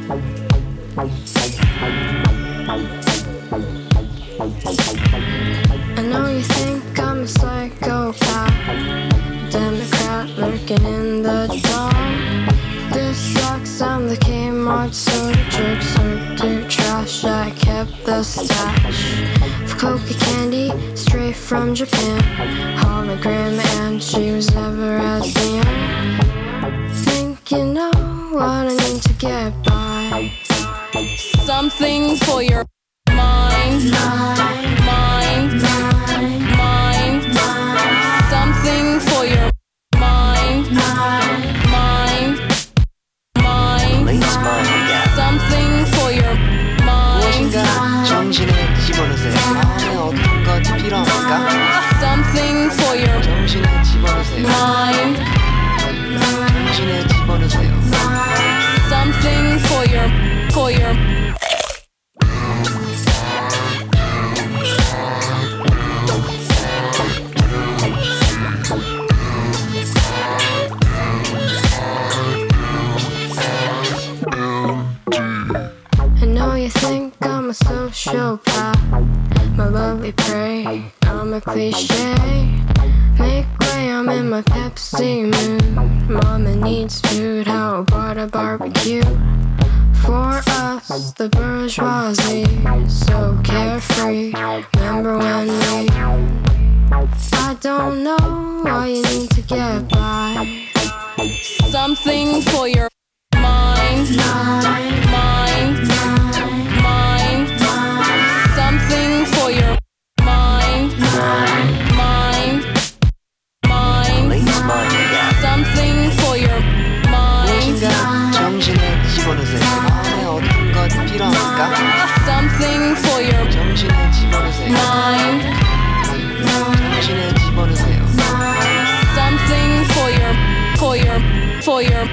I know you think I'm a psychopath, Democrat lurking in the dark. This sucks, I'm the Kmart soda jerk, served to trash. I kept the stash of coca candy straight from Japan. Hologram, and she was never as young. Think you know what I need to get by. Something for your mind, mind, mind. Something for your mind, mind, mind. Something for your mind. 무엇인가 정신에 집어넣으세요. 마음에 어떤 것이 필요합니까? Something for your 정신에 집어넣으세요. mind. 정신에 집어넣으세요. Something for your I know you think I'm a sociopath, my lovely prey, I'm a cliche. Make way, I'm in my Pepsi mood. Mama needs food, how about a barbecue? For us, the bourgeoisie, so carefree. Remember when we... I don't know why you need to get by. something for your mind, mind, mind. Something for your mind, mind, mind. Something for your mind. 무엇인가 정신에 집어넣으세요. 마음에 어떤 것이 필요합니까? Something for your 정신에 집어넣으세요. mind. 정신에 집어넣으세요. Something for your